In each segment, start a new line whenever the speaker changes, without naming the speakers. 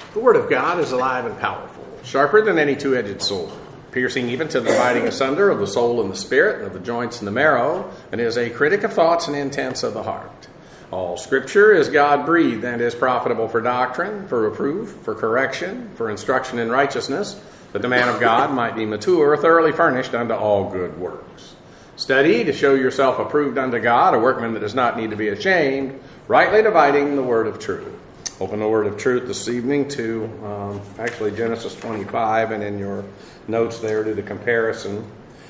The Word of God is alive and powerful, sharper than any two-edged sword, piercing even to the dividing asunder of the soul and the spirit, and of the joints and the marrow, and is a critic of thoughts and intents of the heart. All Scripture is God-breathed and is profitable for doctrine, for reproof, for correction, for instruction in righteousness, that the man of God might be mature, thoroughly furnished unto all good works. Study to show yourself approved unto God, a workman that does not need to be ashamed, rightly dividing the word of truth. Open the word of truth this evening to Genesis 25, and in your notes there to the comparison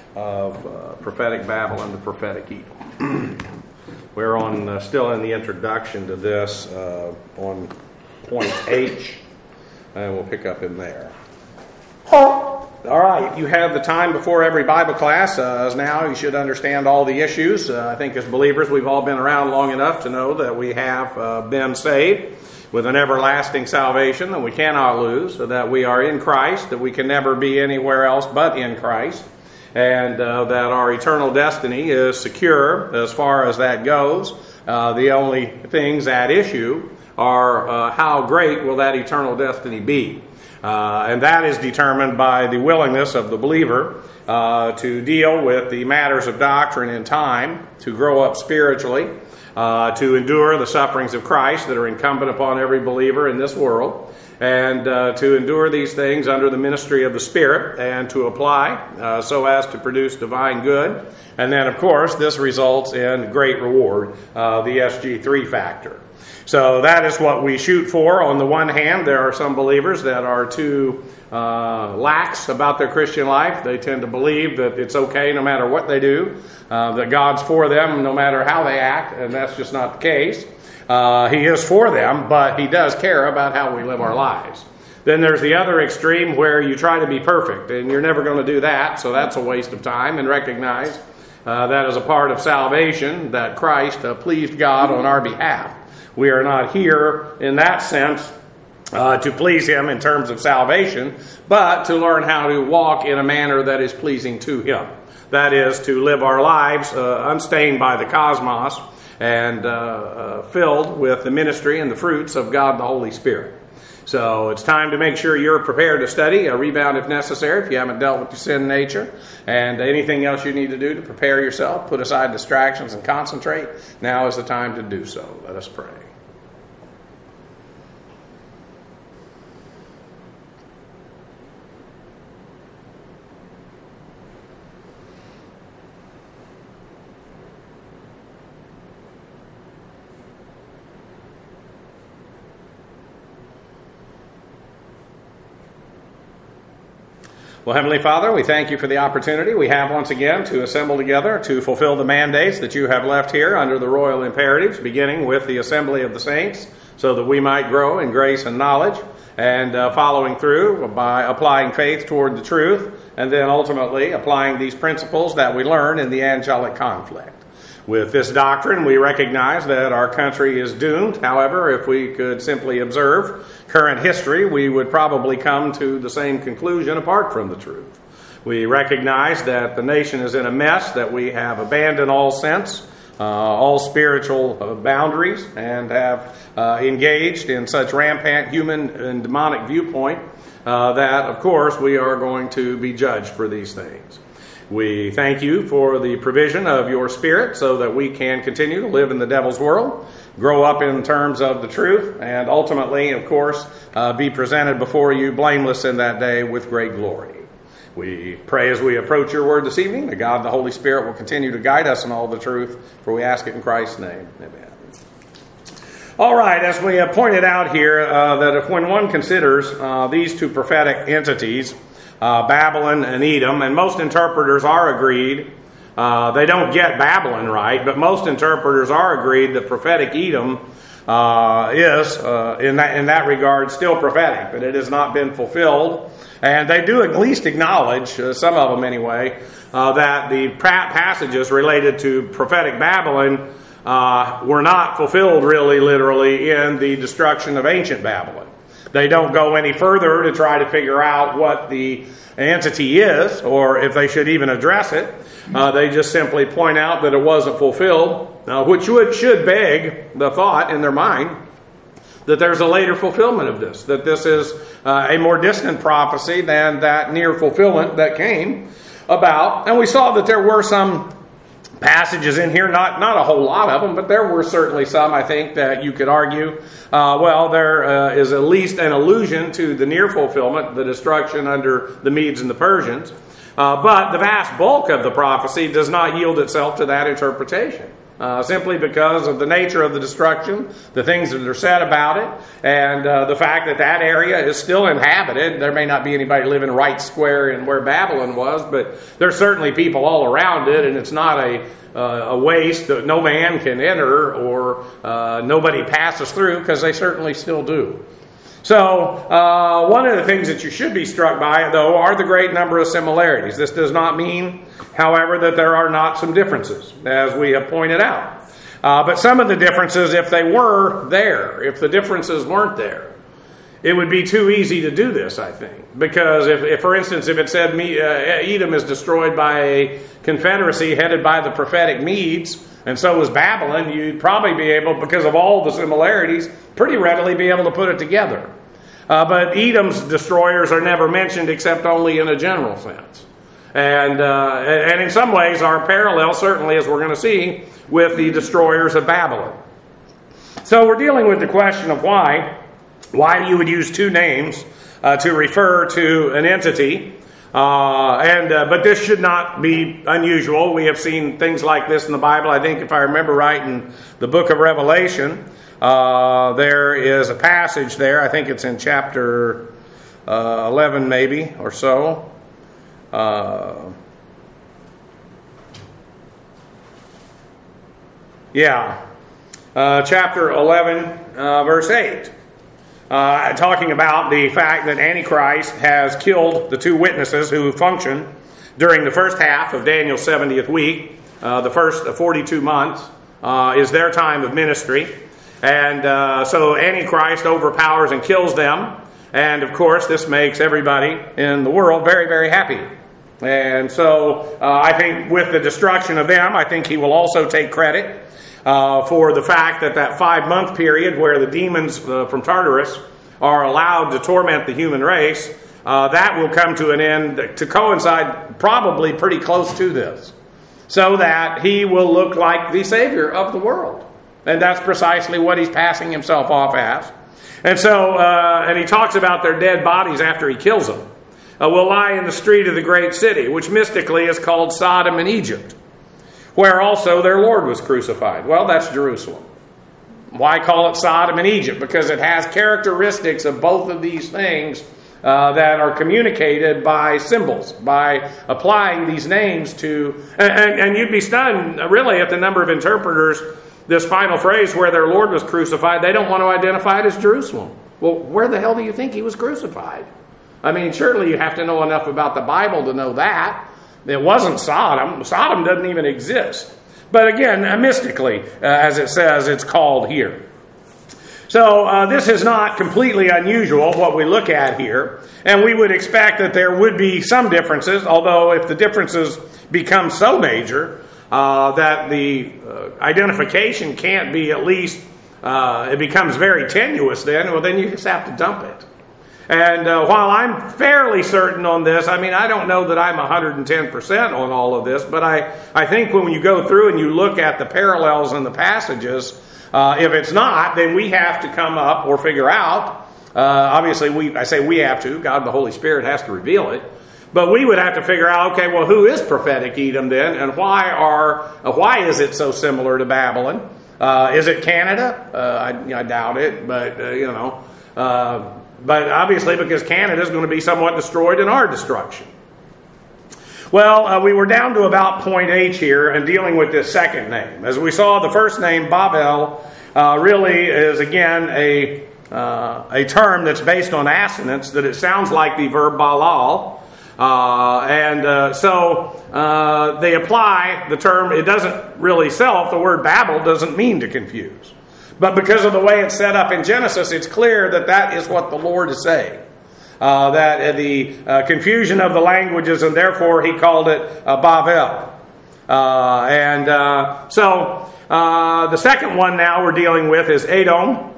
of prophetic Babylon to prophetic Edom. We're on still in the introduction to this on point H, and we'll pick up in there. All right, you have the time before every Bible class. As now, you should understand all the issues. I think as believers, we've all been around long enough to know that we have been saved with an everlasting salvation that we cannot lose, so that we are in Christ, that we can never be anywhere else but in Christ, and that our eternal destiny is secure as far as that goes. The only things at issue are how great will that eternal destiny be. And that is determined by the willingness of the believer to deal with the matters of doctrine in time, to grow up spiritually, to endure the sufferings of Christ that are incumbent upon every believer in this world, and to endure these things under the ministry of the Spirit, and to apply so as to produce divine good. And then, of course, this results in great reward, the SG3 factor. So that is what we shoot for. On the one hand, there are some believers that are too lax about their Christian life. They tend to believe that it's okay no matter what they do, that God's for them no matter how they act, and that's just not the case. He is for them, but He does care about how we live our lives. Then there's the other extreme where you try to be perfect, and you're never going to do that, so that's a waste of time, and recognize that is a part of salvation, that Christ pleased God on our behalf. We are not here in that sense to please Him in terms of salvation, but to learn how to walk in a manner that is pleasing to Him. That is, to live our lives unstained by the cosmos and filled with the ministry and the fruits of God the Holy Spirit. So it's time to make sure you're prepared to study, rebound if necessary, if you haven't dealt with your sin nature, and anything else you need to do to prepare yourself, put aside distractions and concentrate. Now is the time to do so. Let us pray. Well, Heavenly Father, we thank You for the opportunity we have once again to assemble together to fulfill the mandates that You have left here under the royal imperatives, beginning with the assembly of the saints, so that we might grow in grace and knowledge, and following through by applying faith toward the truth, and then ultimately applying these principles that we learn in the angelic conflict. With this doctrine, we recognize that our country is doomed. However, if we could simply observe current history, we would probably come to the same conclusion apart from the truth. We recognize that the nation is in a mess, that we have abandoned all sense, all spiritual boundaries, and have engaged in such rampant human and demonic viewpoint that, of course, we are going to be judged for these things. We thank You for the provision of Your Spirit so that we can continue to live in the devil's world, grow up in terms of the truth, and ultimately, of course, be presented before You blameless in that day with great glory. We pray as we approach Your word this evening that God the Holy Spirit will continue to guide us in all the truth, for we ask it in Christ's name. Amen. All right, as we have pointed out here, that if when one considers these two prophetic entities, Babylon and Edom, and most interpreters are agreed, they don't get Babylon right, but most interpreters are agreed that prophetic Edom is, in that regard, still prophetic, that it has not been fulfilled. And they do at least acknowledge, some of them anyway, that the passages related to prophetic Babylon were not fulfilled really literally in the destruction of ancient Babylon. They don't go any further to try to figure out what the entity is, or if they should even address it. They just simply point out that it wasn't fulfilled, which should beg the thought in their mind that there's a later fulfillment of this, that this is a more distant prophecy than that near fulfillment that came about. And we saw that there were some passages in here, not a whole lot of them, but there were certainly some, I think, that you could argue, there is at least an allusion to the near fulfillment, the destruction under the Medes and the Persians. But the vast bulk of the prophecy does not yield itself to that interpretation. Simply because of the nature of the destruction, the things that are said about it, and the fact that that area is still inhabited. There may not be anybody living right square in where Babylon was, but there's certainly people all around it, and it's not a waste that no man can enter or nobody passes through, because they certainly still do. So, one of the things that you should be struck by, though, are the great number of similarities. This does not mean, however, that there are not some differences, as we have pointed out. But some of the differences, if they were there, if the differences weren't there, it would be too easy to do this, I think. Because, if for instance, if it said Edom is destroyed by a confederacy headed by the prophetic Medes, and so was Babylon, you'd probably be able, because of all the similarities, pretty readily be able to put it together. But Edom's destroyers are never mentioned except only in a general sense. And in some ways are parallel, certainly, as we're going to see, with the destroyers of Babylon. So we're dealing with the question of why you would use two names to refer to an entity. But this should not be unusual. We have seen things like this in the Bible. I think, if I remember right, in the book of Revelation, there is a passage there. I think it's in chapter 11 maybe, or so. Chapter 11, verse 8. Talking about the fact that Antichrist has killed the two witnesses who functioned during the first half of Daniel's 70th week. The first 42 months is their time of ministry. And so Antichrist overpowers and kills them. And of course, this makes everybody in the world very, very happy. And so I think with the destruction of them, I think he will also take credit for the fact that 5-month period where the demons from Tartarus are allowed to torment the human race, that will come to an end to coincide probably pretty close to this, so that he will look like the Savior of the world. And that's precisely what he's passing himself off as. And so, and he talks about their dead bodies after he kills them, will lie in the street of the great city, which mystically is called Sodom and Egypt, where also their Lord was crucified. Well, that's Jerusalem. Why call it Sodom and Egypt? Because it has characteristics of both of these things that are communicated by symbols, by applying these names to... And you'd be stunned, really, at the number of interpreters. This final phrase, where their Lord was crucified, they don't want to identify it as Jerusalem. Well, where the hell do you think he was crucified? I mean, surely you have to know enough about the Bible to know that. It wasn't Sodom. Sodom doesn't even exist. But again, mystically, as it says, it's called here. So this is not completely unusual, what we look at here. And we would expect that there would be some differences, although if the differences become so major that the identification can't be at least, it becomes very tenuous then, well, then you just have to dump it. And while I'm fairly certain on this, I mean, I don't know that I'm 110% on all of this, but I think when you go through and you look at the parallels in the passages, if it's not, then we have to come up or figure out, obviously I say we have to, God the Holy Spirit has to reveal it, but we would have to figure out, okay, well, who is prophetic Edom then, and why is it so similar to Babylon? Is it Canada? I doubt it, but, but obviously because Canada is going to be somewhat destroyed in our destruction. Well, we were down to about point H here and dealing with this second name. As we saw, the first name, Babel, really is, again, a term that's based on assonance, that it sounds like the verb balal. So they apply the term, it doesn't really self, the word Babel doesn't mean to confuse. But because of the way it's set up in Genesis, it's clear that that is what the Lord is saying. That the confusion of the languages, and therefore he called it Babel. So
the second one now we're dealing with is Edom,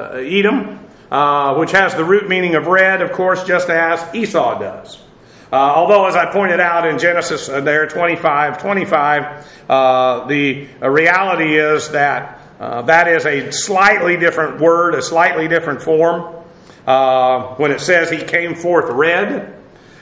which has the root meaning of red, of course, just as Esau does. Although, as I pointed out in Genesis there, 25:25, the reality is that that is a slightly different word, a slightly different form. When it says he came forth red,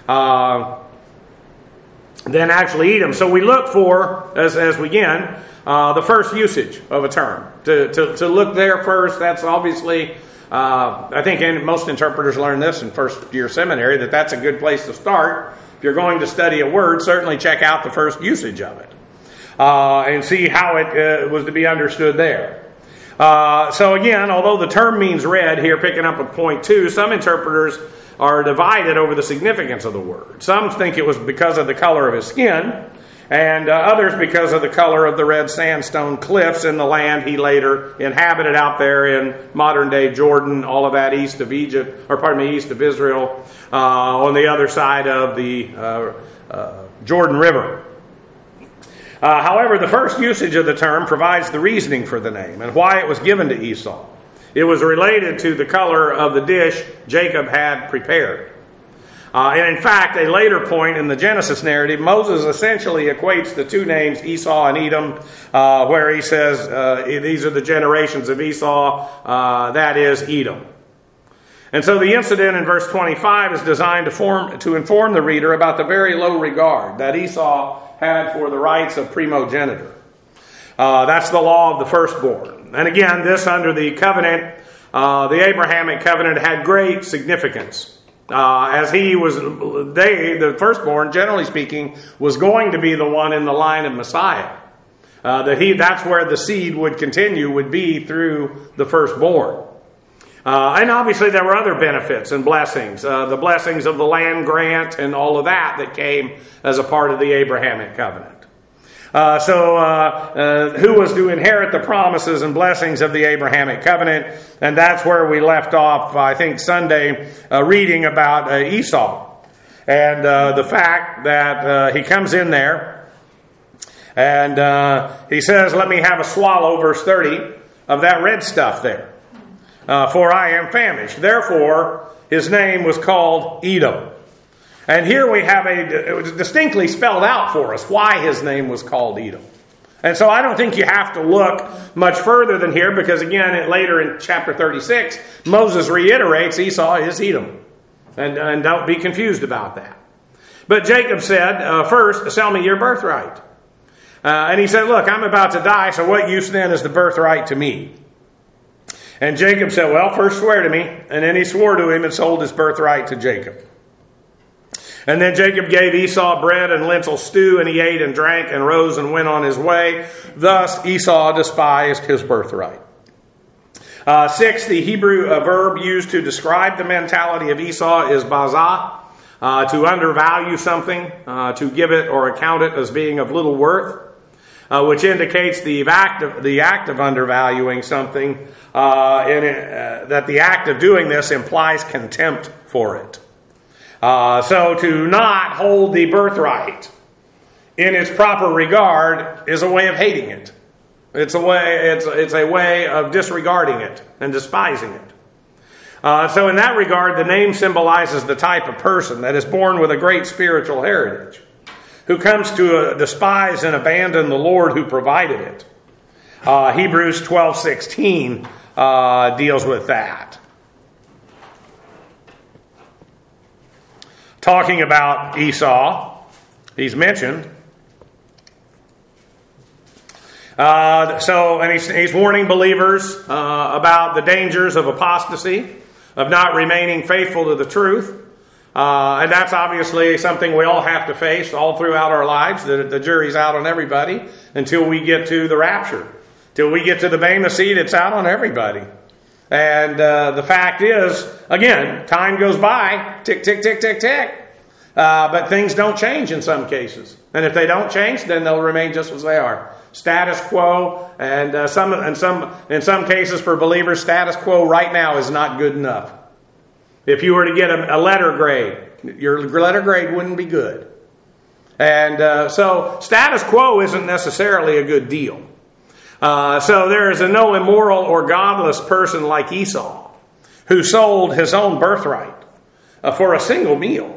than actually Edom. So we look for, as we begin, the first usage of a term. To look there first, that's obviously, I think most interpreters learn this in first year seminary, that's a good place to start. If you're going to study a word, certainly check out the first usage of it and see how it was to be understood there. So again, although the term means red here, picking up at point 2, some interpreters are divided over the significance of the word. Some think it was because of the color of his skin, and others because of the color of the red sandstone cliffs in the land he later inhabited out there in modern-day Jordan, all of that east of Egypt, east of Israel, on the other side of the Jordan River. However, the first usage of the term provides the reasoning for the name and why it was given to Esau. It was related to the color of the dish Jacob had prepared. And in fact, a later point in the Genesis narrative, Moses essentially equates the two names Esau and Edom, where he says, these are the generations of Esau, that is Edom. And so the incident in verse 25 is designed to inform the reader about the very low regard that Esau had for the rights of primogeniture. That's the law of the firstborn. And again, this under the covenant, the Abrahamic covenant, had great significance. As the firstborn, generally speaking, was going to be the one in the line of Messiah. That's where the seed would continue, would be through the firstborn. And obviously there were other benefits and blessings. The blessings of the land grant and all of that came as a part of the Abrahamic covenant. Who was to inherit the promises and blessings of the Abrahamic covenant? And that's where we left off, I think, Sunday, reading about Esau. And the fact that he comes in there and he says, let me have a swallow, verse 30, of that red stuff there. For I am famished. Therefore, his name was called Edom. And here we have it was distinctly spelled out for us why his name was called Edom. And so I don't think you have to look much further than here, because again, later in chapter 36, Moses reiterates Esau is Edom. And don't be confused about that. But Jacob said, first, sell me your birthright. And he said, look, I'm about to die, so what use then is the birthright to me? And Jacob said, well, first swear to me. And then he swore to him and sold his birthright to Jacob. And then Jacob gave Esau bread and lentil stew, and he ate and drank and rose and went on his way. Thus Esau despised his birthright. 6, the Hebrew verb used to describe the mentality of Esau is bazah, to undervalue something, to give it or account it as being of little worth, which indicates the act of undervaluing something, that the act of doing this implies contempt for it. So to not hold the birthright in its proper regard is a way of hating it. It's a way of disregarding it and despising it. So in that regard, the name symbolizes the type of person that is born with a great spiritual heritage, who comes to despise and abandon the Lord who provided it. Hebrews 12:16 deals with that. Talking about Esau, he's mentioned. He's warning believers about the dangers of apostasy, of not remaining faithful to the truth. And that's obviously something we all have to face all throughout our lives. The jury's out on everybody until we get to the rapture. Till we get to the Bema seat, it's out on everybody. And the fact is, again, time goes by, tick, tick, tick, tick, tick. But things don't change in some cases. And if they don't change, then they'll remain just as they are. Status quo, and in some cases for believers, status quo right now is not good enough. If you were to get a letter grade, your letter grade wouldn't be good. And so status quo isn't necessarily a good deal. So there is no immoral or godless person like Esau, who sold his own birthright for a single meal.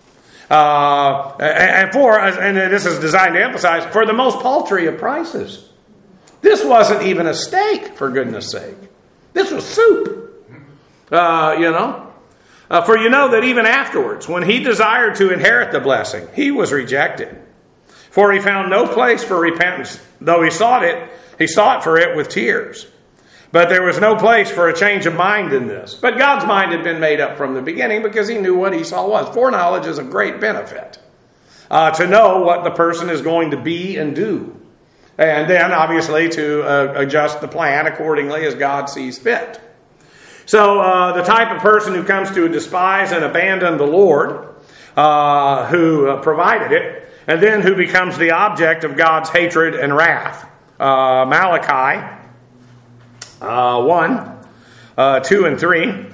And this is designed to emphasize, for the most paltry of prices. This wasn't even a steak, for goodness sake. This was soup. For you know that even afterwards, when he desired to inherit the blessing, he was rejected. For he found no place for repentance, though he sought for it with tears. But there was no place for a change of mind in this. But God's mind had been made up from the beginning because he knew what Esau was. Foreknowledge is a great benefit. To know what the person is going to be and do. And then, obviously, to adjust the plan accordingly as God sees fit. So, the type of person who comes to despise and abandon the Lord, who provided it, and then who becomes the object of God's hatred and wrath. Malachi 1, 2, and 3.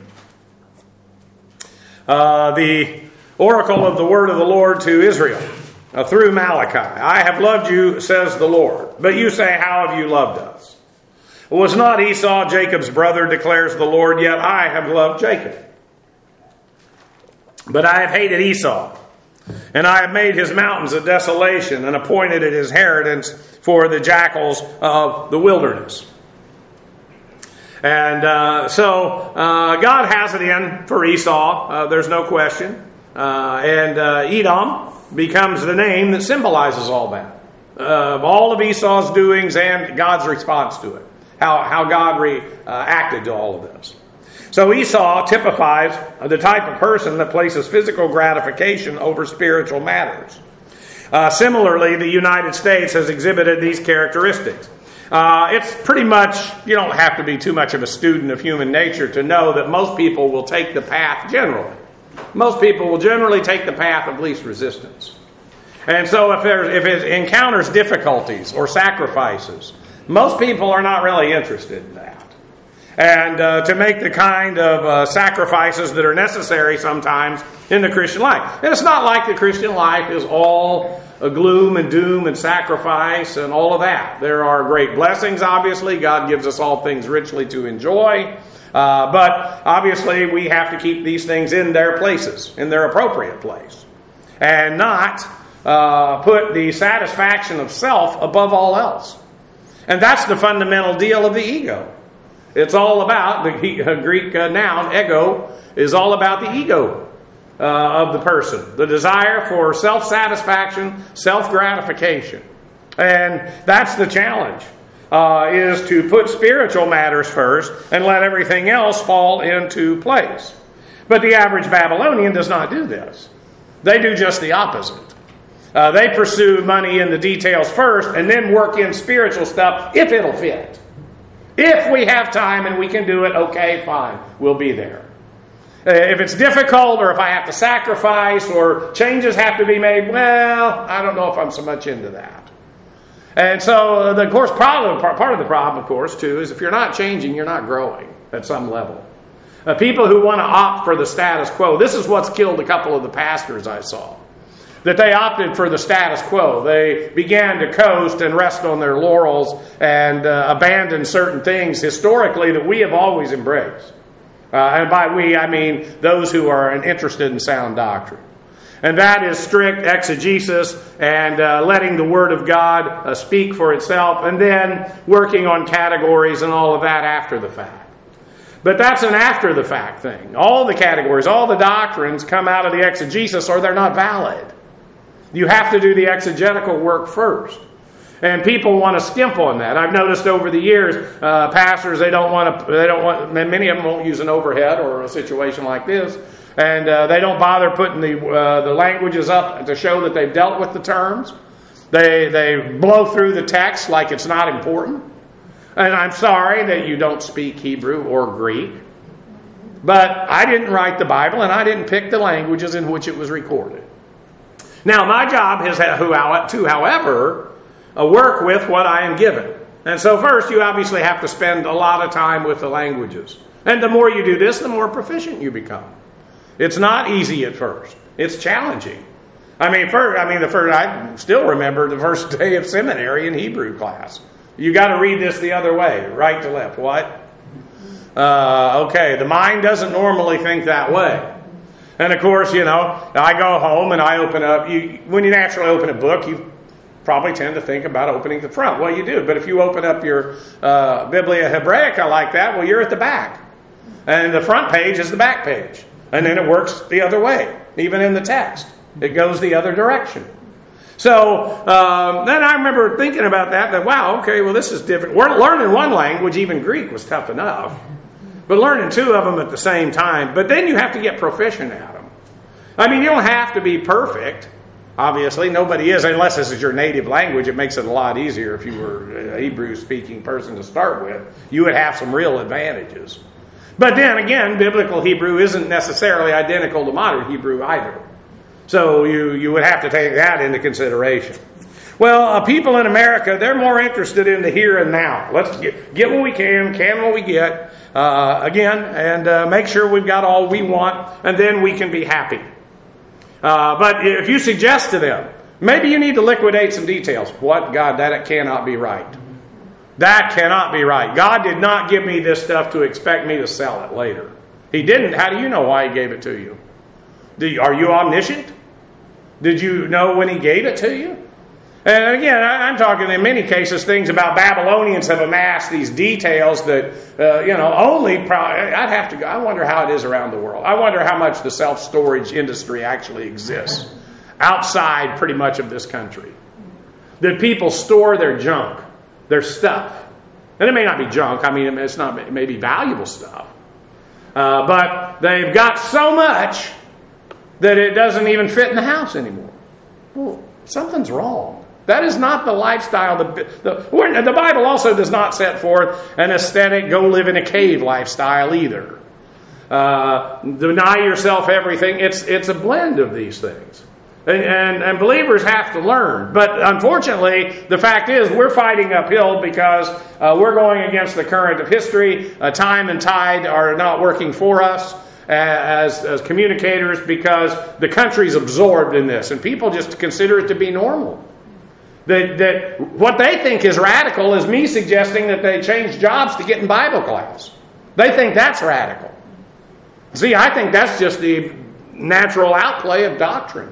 The oracle of the word of the Lord to Israel through Malachi. I have loved you, says the Lord. But you say, how have you loved us? Was not Esau Jacob's brother, declares the Lord, yet I have loved Jacob. But I have hated Esau, and I have made his mountains a desolation, and appointed it his inheritance for the jackals of the wilderness. And so God has it in for Esau, there's no question. And Edom becomes the name that symbolizes all that. All of Esau's doings and God's response to it. How God reacted to all of this. So Esau typifies the type of person that places physical gratification over spiritual matters. Similarly, the United States has exhibited these characteristics. It's pretty much, you don't have to be too much of a student of human nature to know that most people will take the path generally. Most people will generally take the path of least resistance. And so if it encounters difficulties or sacrifices, most people are not really interested in that. And to make the kind of sacrifices that are necessary sometimes in the Christian life. And it's not like the Christian life is all gloom and doom and sacrifice and all of that. There are great blessings, obviously. God gives us all things richly to enjoy. But obviously we have to keep these things in their places, in their appropriate place. And not put the satisfaction of self above all else. And that's the fundamental deal of the ego. It's all about, the Greek noun, ego, is all about the ego of the person. The desire for self-satisfaction, self-gratification. And that's the challenge, is to put spiritual matters first and let everything else fall into place. But the average Babylonian does not do this. They do just the opposite. They pursue money in the details first and then work in spiritual stuff if it'll fit. If we have time and we can do it, okay, fine, we'll be there. If it's difficult or if I have to sacrifice or changes have to be made, well, I don't know if I'm so much into that. And so, of course, part of the problem, of course, too, is if you're not changing, you're not growing at some level. People who want to opt for the status quo, this is what's killed a couple of the pastors I saw. That they opted for the status quo. They began to coast and rest on their laurels and abandon certain things historically that we have always embraced. And by we, I mean those who are interested in sound doctrine. And that is strict exegesis and letting the Word of God speak for itself, and then working on categories and all of that after the fact. But that's an after the fact thing. All the categories, all the doctrines come out of the exegesis or they're not valid. You have to do the exegetical work first. And people want to skimp on that. I've noticed over the years, pastors, many of them won't use an overhead or a situation like this. And they don't bother putting the languages up to show that they've dealt with the terms. They blow through the text like it's not important. And I'm sorry that you don't speak Hebrew or Greek. But I didn't write the Bible and I didn't pick the languages in which it was recorded. Now, my job is to, however, work with what I am given. And so first, you obviously have to spend a lot of time with the languages. And the more you do this, the more proficient you become. It's not easy at first. It's challenging. I still remember the first day of seminary in Hebrew class. You got to read this the other way, right to left. What? Okay, the mind doesn't normally think that way. And of course, I go home and I open up. When you naturally open a book, you probably tend to think about opening the front. Well, you do. But if you open up your Biblia Hebraica like that, well, you're at the back. And the front page is the back page. And then it works the other way, even in the text. It goes the other direction. So then I remember thinking about that, wow, okay, well, this is different. We're learning one language, even Greek was tough enough. But learning two of them at the same time. But then you have to get proficient at them. I mean, you don't have to be perfect. Obviously, nobody is, unless this is your native language. It makes it a lot easier if you were a Hebrew-speaking person to start with. You would have some real advantages. But then again, biblical Hebrew isn't necessarily identical to modern Hebrew either. So you would have to take that into consideration. Well, people in America, they're more interested in the here and now. Let's get what we can what we get, and make sure we've got all we want, and then we can be happy. But if you suggest to them, maybe you need to liquidate some details. What? God, that cannot be right. That cannot be right. God did not give me this stuff to expect me to sell it later. He didn't. How do you know why He gave it to you? Are you omniscient? Did you know when He gave it to you? And again, I'm talking in many cases things about Babylonians have amassed these details that, I wonder how it is around the world. I wonder how much the self-storage industry actually exists outside pretty much of this country. That people store their junk, their stuff. And it may not be junk. I mean, it may be valuable stuff. But they've got so much that it doesn't even fit in the house anymore. Well, something's wrong. That is not the lifestyle. The Bible also does not set forth an aesthetic, go live in a cave lifestyle either. Deny yourself everything. It's a blend of these things. And believers have to learn. But unfortunately, the fact is we're fighting uphill because we're going against the current of history. Time and tide are not working for us as communicators because the country's absorbed in this. And people just consider it to be normal. That what they think is radical is me suggesting that they change jobs to get in Bible class. They think that's radical. See, I think that's just the natural outplay of doctrine.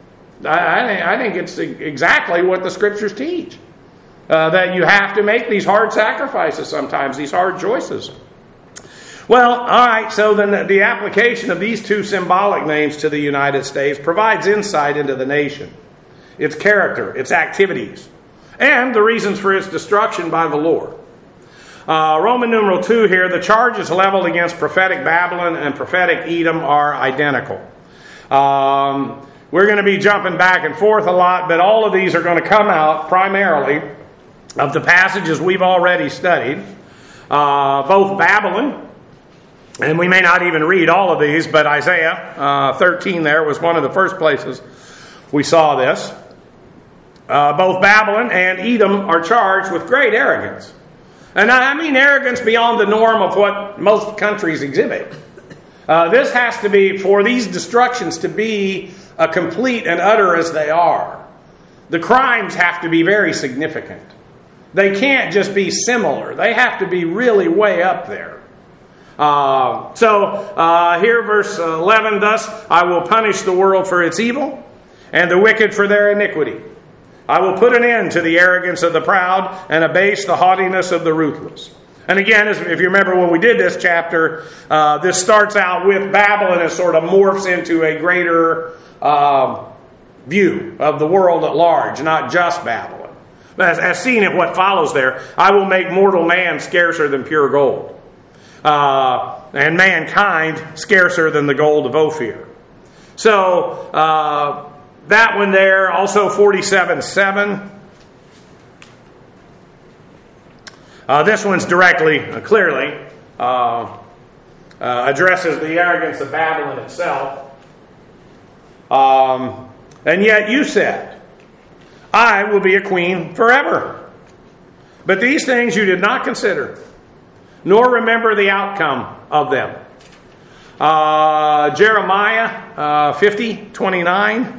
I think it's exactly what the Scriptures teach. That you have to make these hard sacrifices sometimes, these hard choices. Well, all right, so then the application of these two symbolic names to the United States provides insight into the nation, its character, its activities, and the reasons for its destruction by the Lord. Roman numeral 2 here, the charges leveled against prophetic Babylon and prophetic Edom are identical. We're going to be jumping back and forth a lot, but all of these are going to come out primarily of the passages we've already studied. Both Babylon, and we may not even read all of these, but Isaiah 13 there was one of the first places we saw this. Both Babylon and Edom are charged with great arrogance. And I mean arrogance beyond the norm of what most countries exhibit. This has to be, for these destructions to be complete and utter as they are, the crimes have to be very significant. They can't just be similar. They have to be really way up there. Here verse 11, thus I will punish the world for its evil and the wicked for their iniquity. I will put an end to the arrogance of the proud and abase the haughtiness of the ruthless. And again, if you remember when we did this chapter, this starts out with Babylon and sort of morphs into a greater view of the world at large, not just Babylon. As seen in what follows there, I will make mortal man scarcer than pure gold, and mankind scarcer than the gold of Ophir. So, that one there, also 47:7. This one's clearly addresses the arrogance of Babylon itself. And yet you said, I will be a queen forever. But these things you did not consider, nor remember the outcome of them. Jeremiah 50:29.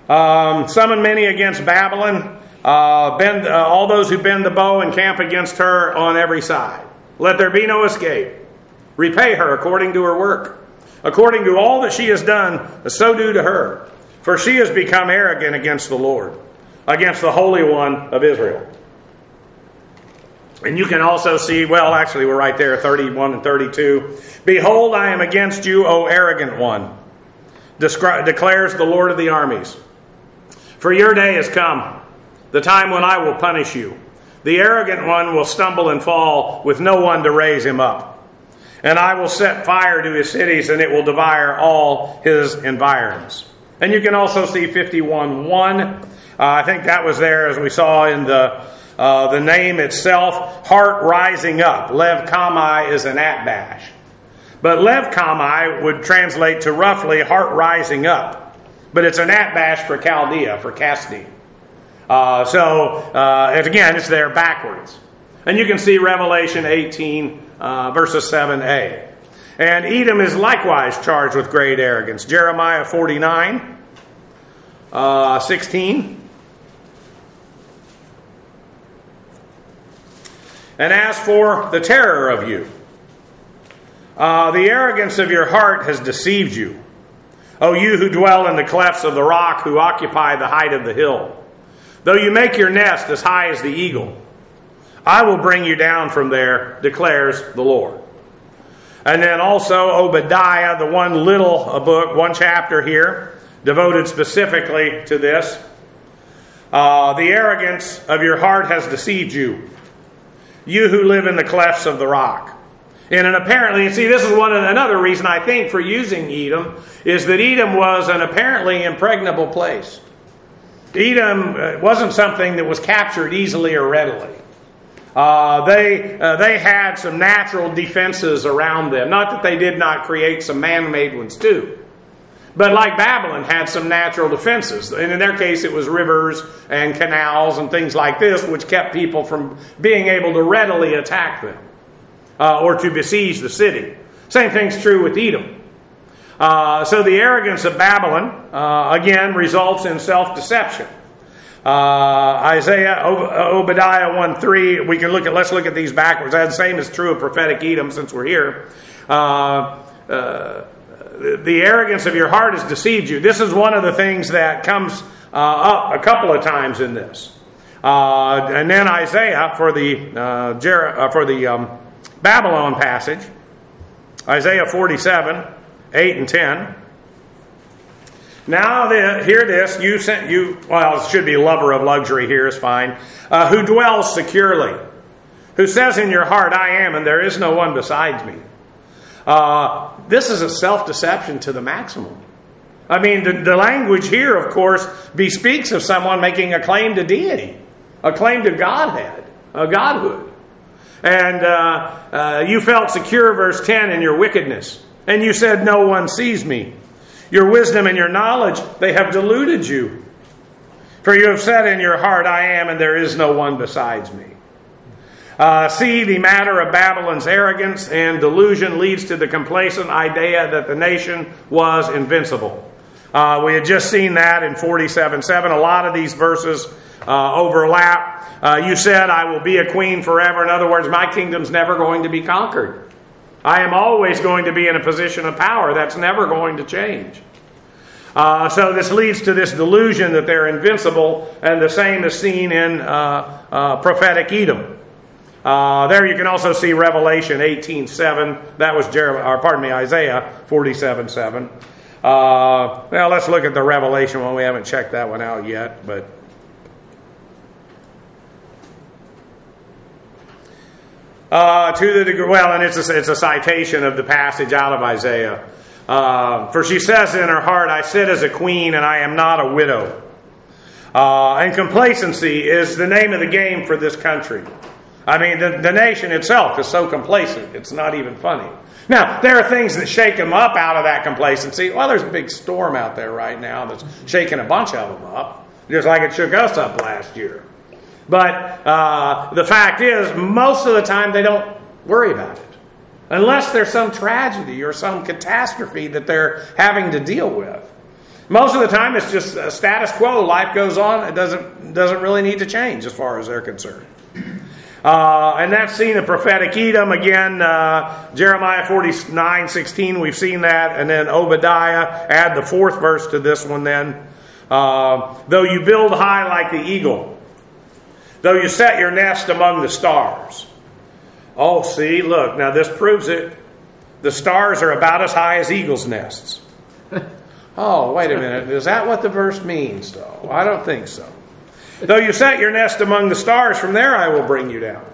Summon many against Babylon. All those who bend the bow and camp against her on every side. Let there be no escape. Repay her according to her work. According to all that she has done, so do to her. For she has become arrogant against the Lord, against the Holy One of Israel. And you can also see, well, actually we're right there, 31 and 32. Behold, I am against you, O arrogant one, declares the Lord of the armies. For your day has come, the time when I will punish you. The arrogant one will stumble and fall with no one to raise him up. And I will set fire to his cities, and it will devour all his environs. And you can also see 51:1. I think that was there, as we saw in the name itself, heart rising up. Lev Kamai is an atbash. But Lev Kamai would translate to roughly heart rising up. But it's an atbash for Chaldea, for Kasdi. Again, it's there backwards. And you can see Revelation 18, verses 7a. And Edom is likewise charged with great arrogance. Jeremiah 49, 16. And as for the terror of you, the arrogance of your heart has deceived you. O you who dwell in the clefts of the rock, who occupy the height of the hill. Though you make your nest as high as the eagle, I will bring you down from there, declares the Lord. And then also Obadiah, the one little book, one chapter here, devoted specifically to this. The arrogance of your heart has deceived you, you who live in the clefts of the rock. And apparently, see, this is another reason I think for using Edom, is that Edom was an apparently impregnable place. Edom wasn't something that was captured easily or readily. They had some natural defenses around them. Not that they did not create some man-made ones too. But like Babylon had some natural defenses. And in their case it was rivers and canals and things like this, which kept people from being able to readily attack them. Or to besiege the city. Same thing's true with Edom. So the arrogance of Babylon, again, results in self-deception. Isaiah, Obadiah 1:3. Let's look at these backwards. The same is true of prophetic Edom, since we're here. The arrogance of your heart has deceived you. This is one of the things that comes up a couple of times in this. And then Isaiah for the Babylon passage, Isaiah 47, 8 and 10. Now hear this, it should be lover of luxury here is fine, who dwells securely, who says in your heart, I am, and there is no one besides me. This is a self-deception to the maximum. I mean, the language here, of course, bespeaks of someone making a claim to deity, a claim to Godhead, a Godhood. And you felt secure, verse 10, in your wickedness. And you said, no one sees me. Your wisdom and your knowledge, they have deluded you. For you have said in your heart, I am, and there is no one besides me. See, the matter of Babylon's arrogance and delusion leads to the complacent idea that the nation was invincible. We had just seen that in 47:7. A lot of these verses overlap. You said, I will be a queen forever. In other words, my kingdom's never going to be conquered. I am always going to be in a position of power. That's never going to change. So this leads to this delusion that they're invincible, and the same is seen in prophetic Edom. There you can also see Revelation 18:7. That was Isaiah 47:7. Well, let's look at the Revelation one. We haven't checked that one out yet, but to the degree, well, and it's a citation of the passage out of Isaiah. For she says in her heart, I sit as a queen and I am not a widow. And complacency is the name of the game for this country. I mean, the nation itself is so complacent, it's not even funny. Now, there are things that shake them up out of that complacency. Well, there's a big storm out there right now that's shaking a bunch of them up, just like it shook us up last year. But the fact is, most of the time they don't worry about it. Unless there's some tragedy or some catastrophe that they're having to deal with. Most of the time, it's just status quo. Life goes on. It doesn't really need to change as far as they're concerned. And that's seen in prophetic Edom again. Jeremiah 49:16. We've seen that, and then Obadiah. Add the 4th verse to this one. Then, though you build high like the eagle, though you set your nest among the stars. Oh, see, look. Now this proves it. The stars are about as high as eagles' nests. Oh, wait a minute. Is that what the verse means, though? I don't think so. Though you set your nest among the stars, from there I will bring you down.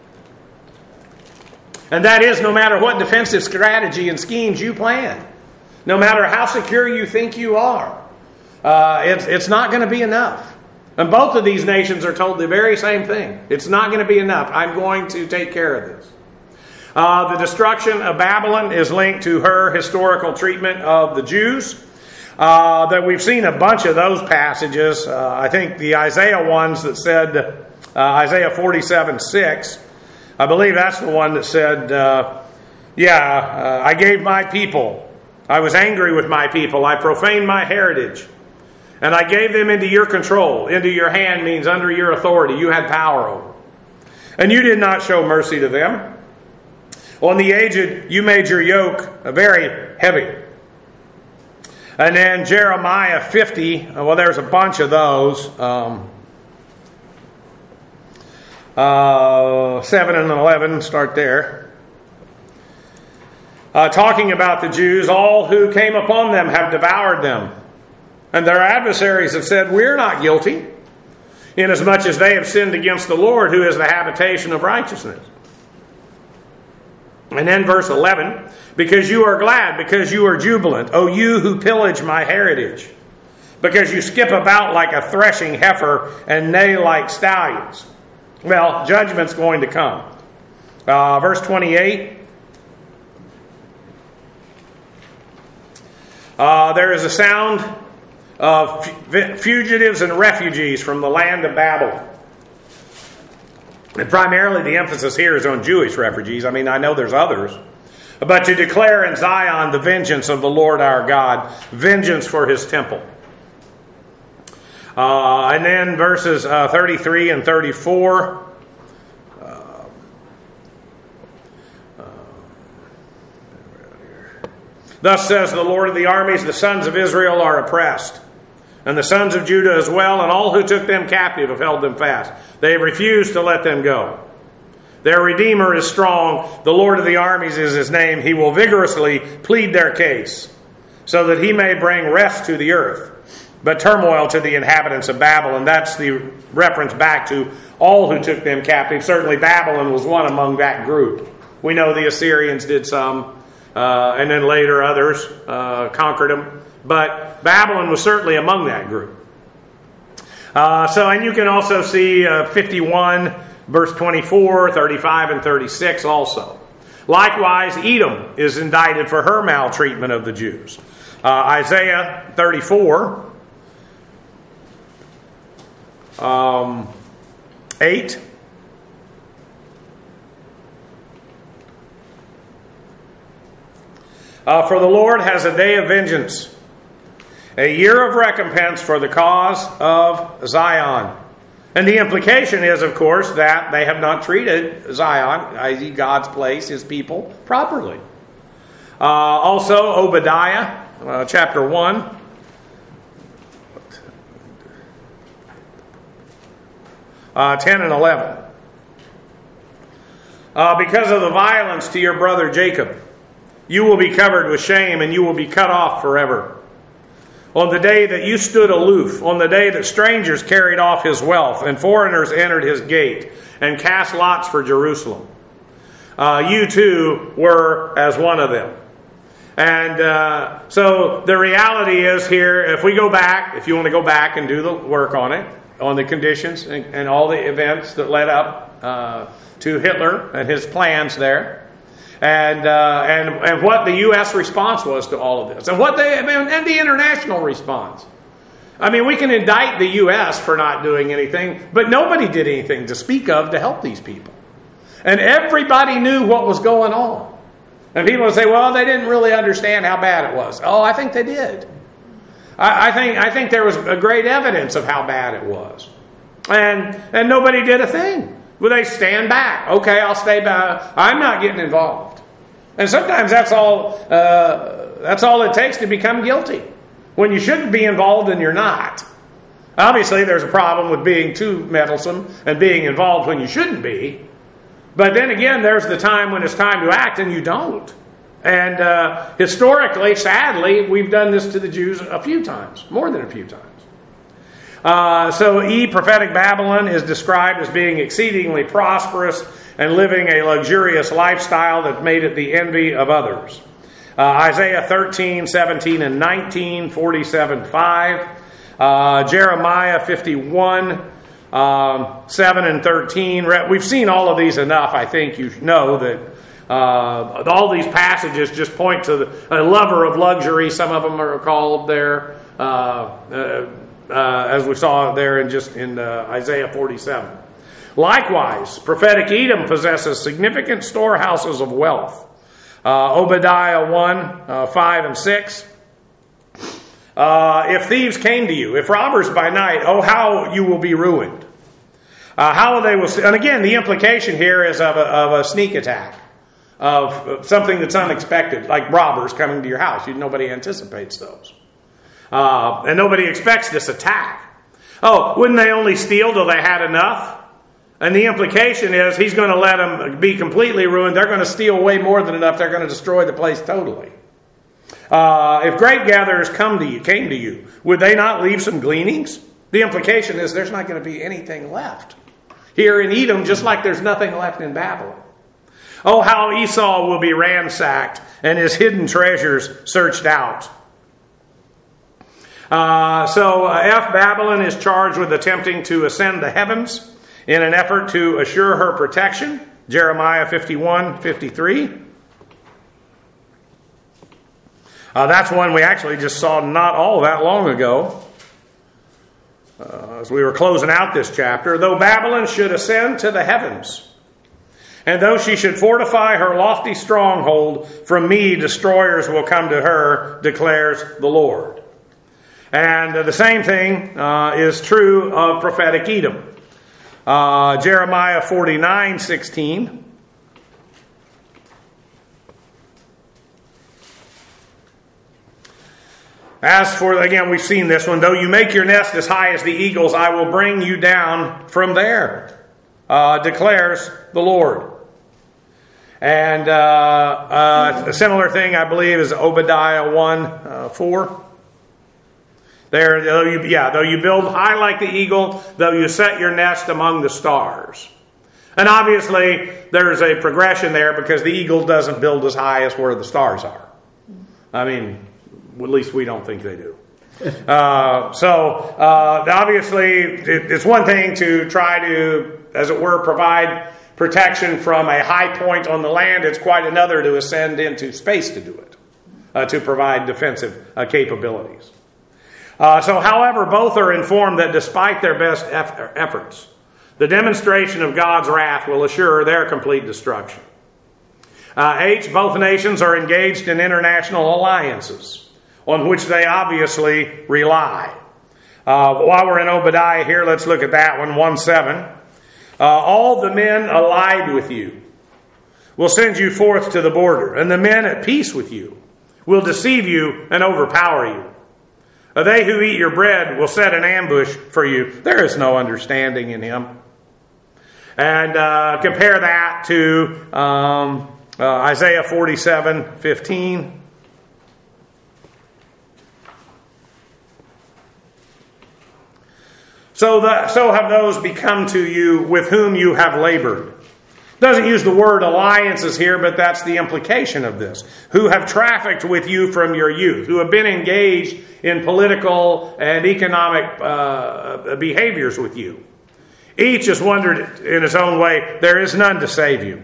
And that is no matter what defensive strategy and schemes you plan. No matter how secure you think you are. It's not going to be enough. And both of these nations are told the very same thing. It's not going to be enough. I'm going to take care of this. The destruction of Babylon is linked to her historical treatment of the Jews. That we've seen a bunch of those passages. I think the Isaiah ones that said, Isaiah 47:6, I believe that's the one that said, I gave my people, I was angry with my people, I profaned my heritage, and I gave them into your control. Into your hand means under your authority. You had power over. And you did not show mercy to them. On the aged, you made your yoke very heavy. And then Jeremiah 50, well, there's a bunch of those. 7 and 11, start there. Talking about the Jews, all who came upon them have devoured them. And their adversaries have said, we're not guilty, inasmuch as they have sinned against the Lord, who is the habitation of righteousness. And then verse 11, because you are glad, because you are jubilant, O you who pillage my heritage, because you skip about like a threshing heifer and neigh like stallions. Well, judgment's going to come. Verse 28, there is a sound of fugitives and refugees from the land of Babylon. And primarily the emphasis here is on Jewish refugees. I mean, I know there's others. But to declare in Zion the vengeance of the Lord our God, vengeance for his temple. And then verses 33 and 34. Thus says the Lord of the armies, the sons of Israel are oppressed, and the sons of Judah as well, and all who took them captive have held them fast. They have refused to let them go. Their Redeemer is strong. The Lord of the armies is his name. He will vigorously plead their case, so that he may bring rest to the earth, but turmoil to the inhabitants of Babylon. That's the reference back to all who took them captive. Certainly Babylon was one among that group. We know the Assyrians did some, and then later others conquered them. But Babylon was certainly among that group. And you can also see 51, verse 24, 35, and 36 also. Likewise, Edom is indicted for her maltreatment of the Jews. Isaiah 34, 8. For the Lord has a day of vengeance, a year of recompense for the cause of Zion. And the implication is, of course, that they have not treated Zion, i.e. God's place, his people, properly. Also, Obadiah, chapter 1. 10 and 11. Because of the violence to your brother Jacob, you will be covered with shame, and you will be cut off forever. On the day that you stood aloof, on the day that strangers carried off his wealth, and foreigners entered his gate, and cast lots for Jerusalem, you too were as one of them. And so the reality is here, if we go back, if you want to go back and do the work on it, on the conditions and all the events that led up to Hitler and his plans there, and what the U.S. response was to all of this, and the international response. I mean, we can indict the U.S. for not doing anything, but nobody did anything to speak of to help these people, and everybody knew what was going on. And people would say, "Well, they didn't really understand how bad it was." Oh, I think they did. I think there was a great evidence of how bad it was. And nobody did a thing. Well, they stand back. Okay, I'll stay back. I'm not getting involved. And sometimes that's all it takes to become guilty. When you shouldn't be involved and you're not. Obviously, there's a problem with being too meddlesome and being involved when you shouldn't be. But then again, there's the time when it's time to act and you don't. And historically, sadly, we've done this to the Jews a few times, more than a few times. So prophetic Babylon is described as being exceedingly prosperous and living a luxurious lifestyle that made it the envy of others. Isaiah 13, 17, and 19, 47, 5. Jeremiah 51, 7 and 13. We've seen all of these enough. I think you know that all these passages just point to a lover of luxury. Some of them are called there, as we saw there in Isaiah 47. Likewise, prophetic Edom possesses significant storehouses of wealth. Obadiah 1, 5 and 6. If thieves came to you, if robbers by night, oh, how you will be ruined. How they will, and again, the implication here is of a sneak attack, of something that's unexpected, like robbers coming to your house. Nobody anticipates those. And nobody expects this attack. Oh, wouldn't they only steal till they had enough? And the implication is he's going to let them be completely ruined. They're going to steal way more than enough. They're going to destroy the place totally. If grape gatherers came to you, would they not leave some gleanings? The implication is there's not going to be anything left here in Edom, just like there's nothing left in Babylon. Oh, how Esau will be ransacked and his hidden treasures searched out. Babylon is charged with attempting to ascend the heavens in an effort to assure her protection. Jeremiah 51, 53. That's one we actually just saw not all that long ago. As we were closing out this chapter, though Babylon should ascend to the heavens, and though she should fortify her lofty stronghold, from me destroyers will come to her, declares the Lord. And the same thing is true of prophetic Edom. Jeremiah 49, 16. As for, again, we've seen this one. Though you make your nest as high as the eagles, I will bring you down from there, declares the Lord. And a similar thing, I believe, is Obadiah 1, 4. There, though you build high like the eagle, though you set your nest among the stars. And obviously, there's a progression there because the eagle doesn't build as high as where the stars are. I mean, at least we don't think they do. Obviously, it's one thing to try to, as it were, provide protection from a high point on the land. It's quite another to ascend into space to do it, to provide defensive capabilities. However, both are informed that despite their best efforts, the demonstration of God's wrath will assure their complete destruction. Both nations are engaged in international alliances on which they obviously rely. While we're in Obadiah here, let's look at that one, 1:7. All the men allied with you will send you forth to the border, and the men at peace with you will deceive you and overpower you. They who eat your bread will set an ambush for you. There is no understanding in him. And compare that to Isaiah 47:15. So have those become to you with whom you have labored. Doesn't use the word alliances here, but that's the implication of this. Who have trafficked with you from your youth, who have been engaged in political and economic behaviors with you. Each has wondered in his own way, there is none to save you.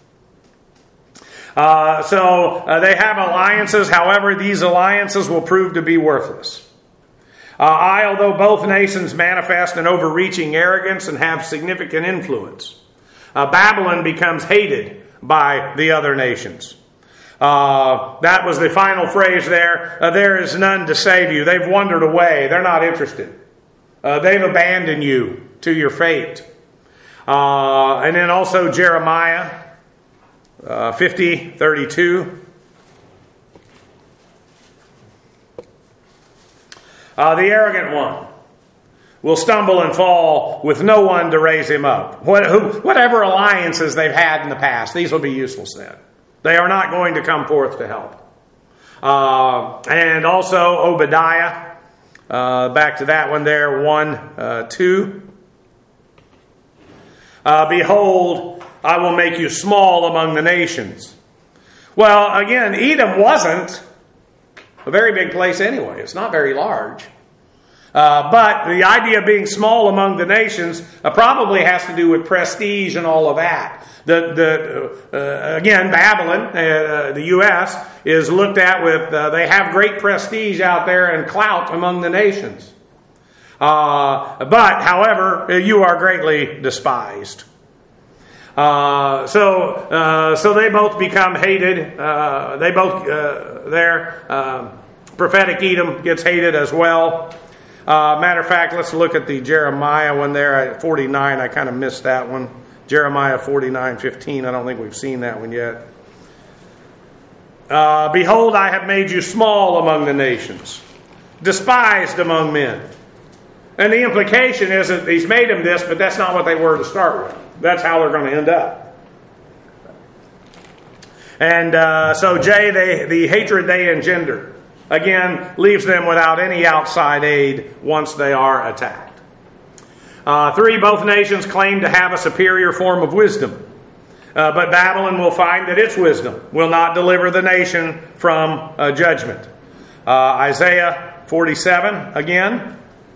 They have alliances. However, these alliances will prove to be worthless. Although both nations manifest an overreaching arrogance and have significant influence, Babylon becomes hated by the other nations. That was the final phrase there. There is none to save you. They've wandered away. They're not interested. They've abandoned you to your fate. And then also Jeremiah 50:32. The arrogant one will stumble and fall with no one to raise him up. Whatever alliances they've had in the past, these will be useless then. They are not going to come forth to help. And also Obadiah, back to that one there, 1:2. Behold, I will make you small among the nations. Well, again, Edom wasn't a very big place anyway. It's not very large. But the idea of being small among the nations probably has to do with prestige and all of that. Again, Babylon, the U.S., is looked at with, they have great prestige out there and clout among the nations. But, however, you are greatly despised. So they both become hated. Prophetic Edom gets hated as well. Matter of fact, let's look at the Jeremiah one there at 49. I kind of missed that one. Jeremiah 49:15. I don't think we've seen that one yet. Behold, I have made you small among the nations, despised among men. And the implication is that he's made them this, but that's not what they were to start with. That's how they're going to end up. And so the hatred they engender, again, leaves them without any outside aid once they are attacked. 3, both nations claim to have a superior form of wisdom. But Babylon will find that its wisdom will not deliver the nation from judgment. Isaiah 47 again.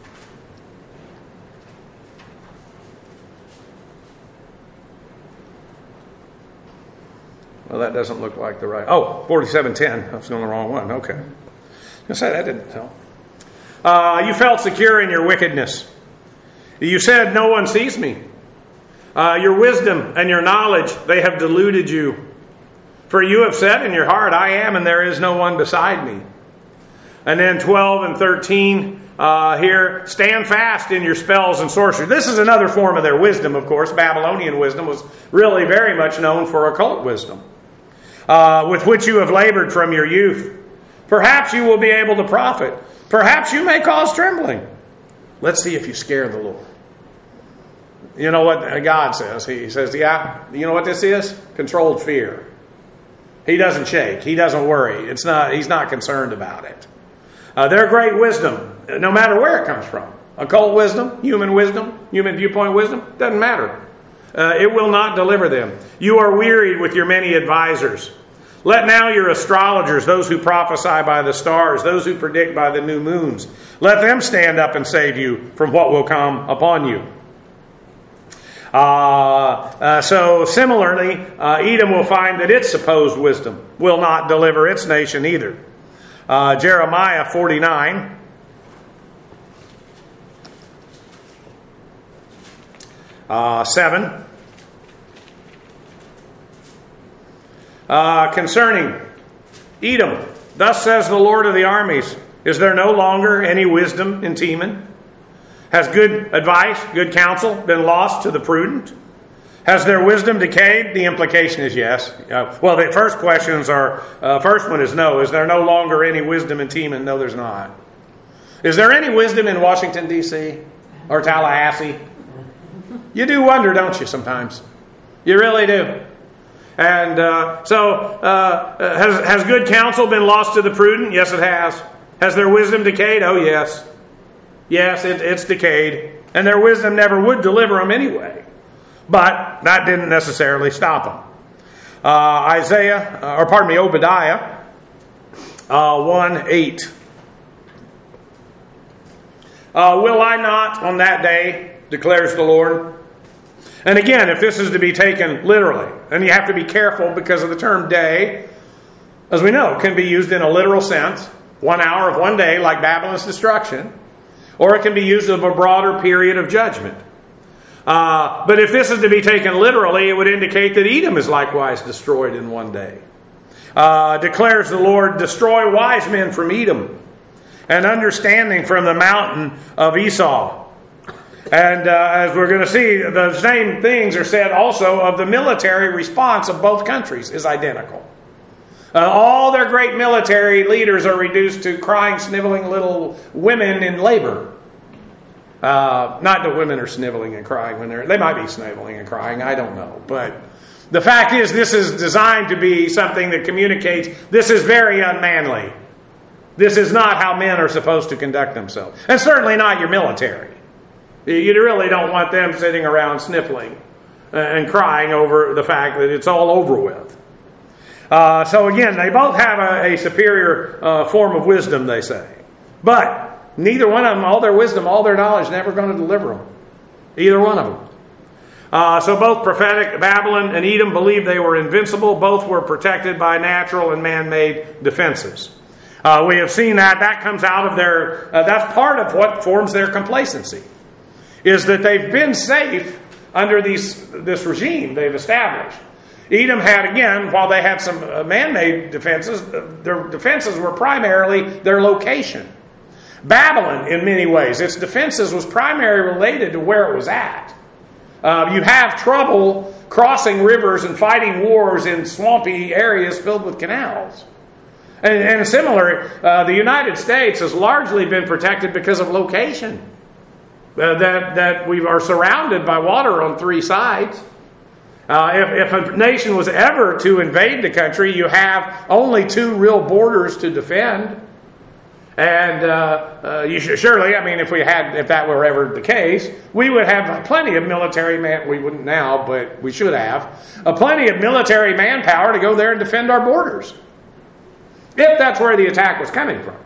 Well, that doesn't look like the right... 47:10. I was on the wrong one. Okay. I say that didn't help. You felt secure in your wickedness. You said, no one sees me. Your wisdom and your knowledge, they have deluded you. For you have said in your heart, I am, and there is no one beside me. And then 12 and 13 here, stand fast in your spells and sorcery. This is another form of their wisdom, of course. Babylonian wisdom was really very much known for occult wisdom, with which you have labored from your youth. Perhaps you will be able to profit. Perhaps you may cause trembling. Let's see if you scare the Lord. You know what God says? He says, yeah, you know what this is? Controlled fear. He doesn't shake. He doesn't worry. He's not concerned about it. Their great wisdom, no matter where it comes from, occult wisdom, human viewpoint wisdom, doesn't matter. It will not deliver them. You are wearied with your many advisors. Let now your astrologers, those who prophesy by the stars, those who predict by the new moons, let them stand up and save you from what will come upon you. So similarly, Edom will find that its supposed wisdom will not deliver its nation either. Jeremiah 49. Seven. Concerning Edom, thus says the Lord of the armies, is there no longer any wisdom in Teman? Has good advice, good counsel been lost to the prudent? Has their wisdom decayed? The implication is yes. Well, the first questions are, first one is no. Is there no longer any wisdom in Teman? No, there's not. Is there any wisdom in Washington, D.C. or Tallahassee? You do wonder, don't you, sometimes? You really do. And has good counsel been lost to the prudent? Yes, it has. Has their wisdom decayed? Oh, yes. Yes, it's decayed. And their wisdom never would deliver them anyway. But that didn't necessarily stop them. Obadiah 1:8. Will I not on that day, declares the Lord? And again, if this is to be taken literally, and you have to be careful because of the term day, as we know, can be used in a literal sense, 1 hour of one day, like Babylon's destruction, or it can be used of a broader period of judgment. But if this is to be taken literally, it would indicate that Edom is likewise destroyed in one day. declares the Lord, destroy wise men from Edom and understanding from the mountain of Esau. And as we're going to see, the same things are said also of the military response of both countries is identical. All their great military leaders are reduced to crying, sniveling little women in labor. Not that women are sniveling and crying when they might be sniveling and crying, I don't know. But the fact is, this is designed to be something that communicates this is very unmanly. This is not how men are supposed to conduct themselves. And certainly not your military. You really don't want them sitting around sniffling and crying over the fact that it's all over with. So again, they both have a superior form of wisdom, they say. But neither one of them, all their wisdom, all their knowledge, never going to deliver them. Either one of them. So both prophetic Babylon and Edom believed they were invincible. Both were protected by natural and man-made defenses. We have seen that. That comes out of their... that's part of what forms their complacency. Is that they've been safe under this regime they've established. Edom had, again, while they had some man-made defenses, their defenses were primarily their location. Babylon, in many ways, its defenses was primarily related to where it was at. You have trouble crossing rivers and fighting wars in swampy areas filled with canals. And similar, the United States has largely been protected because of location. That we are surrounded by water on three sides. If a nation was ever to invade the country, you have only two real borders to defend. And you should, surely, I mean, if that were ever the case, we would have plenty of military we wouldn't now, but we should have plenty of military manpower to go there and defend our borders, if that's where the attack was coming from.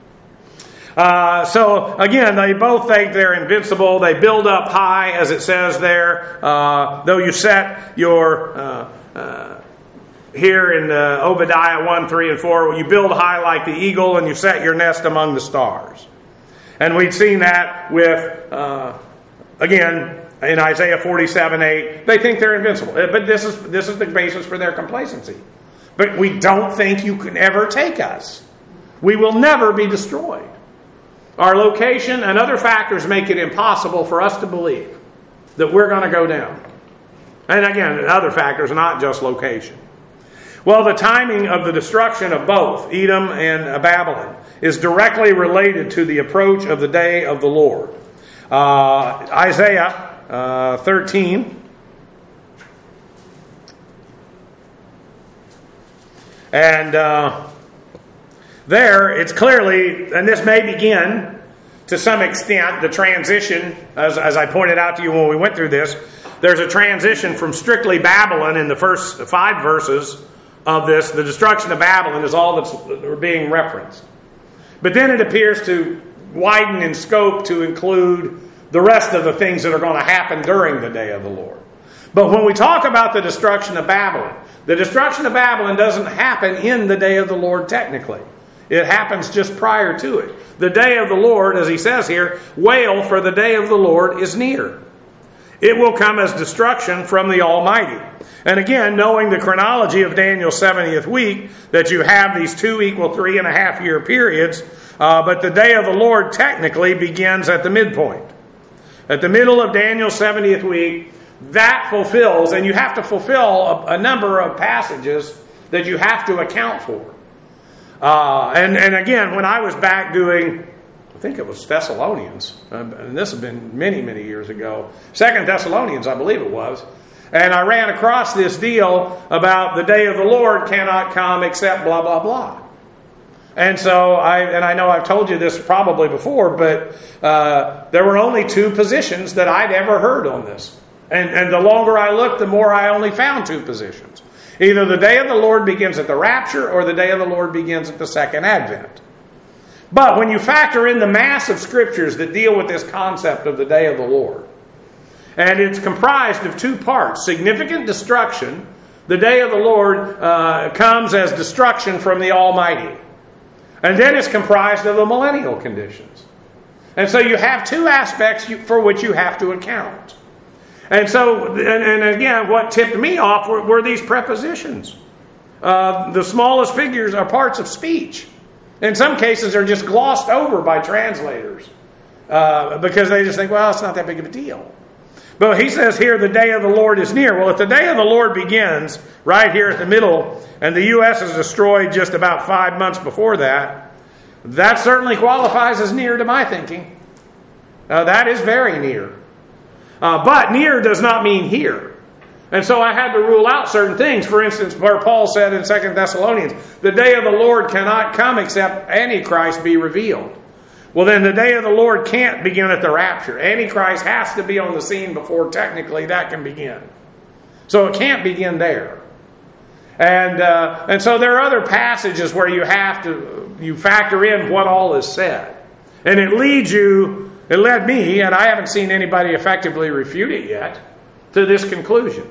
So again, they both think they're invincible. They build up high, as it says there. Though you set your here in Obadiah 1, 3, and 4, you build high like the eagle, and you set your nest among the stars. And we'd seen that with again in Isaiah 47, 8. They think they're invincible, but this is the basis for their complacency. But we don't think you can ever take us. We will never be destroyed. Our location and other factors make it impossible for us to believe that we're going to go down. And again, other factors, not just location. Well, the timing of the destruction of both Edom and Babylon is directly related to the approach of the day of the Lord. Isaiah 13. And there, it's clearly, and this may begin to some extent, the transition, as I pointed out to you when we went through this, there's a transition from strictly Babylon in the first 5 verses of this. The destruction of Babylon is all that's being referenced. But then it appears to widen in scope to include the rest of the things that are going to happen during the day of the Lord. But when we talk about the destruction of Babylon doesn't happen in the day of the Lord technically. It happens just prior to it. The day of the Lord, as he says here, wail, for the day of the Lord is near. It will come as destruction from the Almighty. And again, knowing the chronology of Daniel's 70th week, that you have these 2 equal 3.5 year periods, but the day of the Lord technically begins at the midpoint. At the middle of Daniel's 70th week, that fulfills, and you have to fulfill a number of passages that you have to account for. And again, when I was back doing, I think it was Thessalonians, and this has been many, many years ago, 2 Thessalonians, I believe it was, and I ran across this deal about the day of the Lord cannot come except blah, blah, blah. And so, I know I've told you this probably before, but there were only 2 positions that I'd ever heard on this. And the longer I looked, the more I only found 2 positions. Either the day of the Lord begins at the rapture, or the day of the Lord begins at the second advent. But when you factor in the mass of scriptures that deal with this concept of the day of the Lord, and it's comprised of 2 parts, significant destruction, the day of the Lord comes as destruction from the Almighty. And then it's comprised of the millennial conditions. And so you have 2 aspects for which you have to account. And so, and again, what tipped me off were these prepositions. the smallest figures are parts of speech. In some cases, they're just glossed over by translators because they just think, well, it's not that big of a deal. But he says here, the day of the Lord is near. Well, if the day of the Lord begins right here at the middle, and the U.S. is destroyed just about 5 months before that, that certainly qualifies as near to my thinking. That is very near. But near does not mean here. And so I had to rule out certain things. For instance, where Paul said in 2 Thessalonians, the day of the Lord cannot come except Antichrist be revealed. Well, then the day of the Lord can't begin at the rapture. Antichrist has to be on the scene before technically that can begin. So it can't begin there. And so there are other passages where you factor in what all is said. And it led me, and I haven't seen anybody effectively refute it yet, to this conclusion.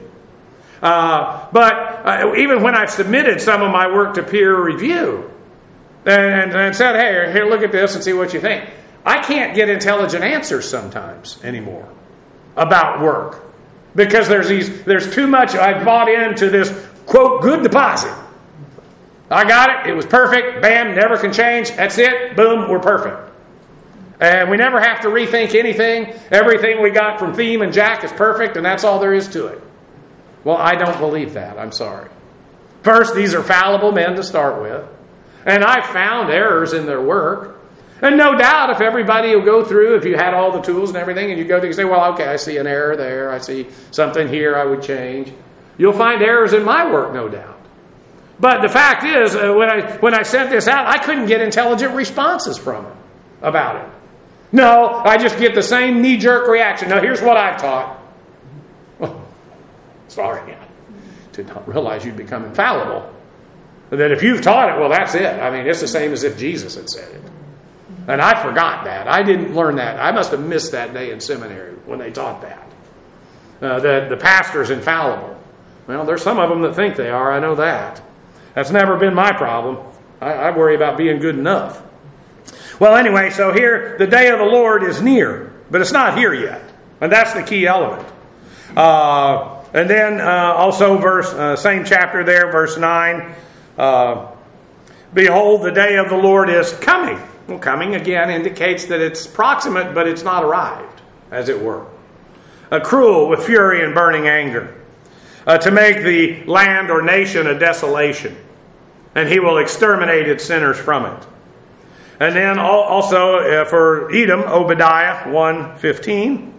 But even when I've submitted some of my work to peer review, and said, hey, here, look at this and see what you think, I can't get intelligent answers sometimes anymore about work. Because there's too much, I've bought into this, quote, good deposit. I got it, it was perfect, bam, never can change, that's it, boom, we're perfect. And we never have to rethink anything. Everything we got from Theme and Jack is perfect, and that's all there is to it. Well, I don't believe that, I'm sorry. First, these are fallible men to start with. And I've found errors in their work. And no doubt if everybody will go through, if you had all the tools and everything, and you go through and say, well, okay, I see an error there, I see something here I would change. You'll find errors in my work, no doubt. But the fact is, when I sent this out, I couldn't get intelligent responses from them about it. No, I just get the same knee-jerk reaction. Now, here's what I've taught. Oh, sorry, I did not realize you'd become infallible. That if you've taught it, well, that's it. I mean, it's the same as if Jesus had said it. And I forgot that. I didn't learn that. I must have missed that day in seminary when they taught that. That the pastor's infallible. Well, there's some of them that think they are. I know that. That's never been my problem. I worry about being good enough. Well, anyway, so here, the day of the Lord is near. But it's not here yet. And that's the key element. And then also same chapter there, verse 9. Behold, the day of the Lord is coming. Well, coming again indicates that it's proximate, but it's not arrived, as it were. Cruel with fury and burning anger, to make the land or nation a desolation, and he will exterminate its sinners from it. And then also for Edom, Obadiah 1:15.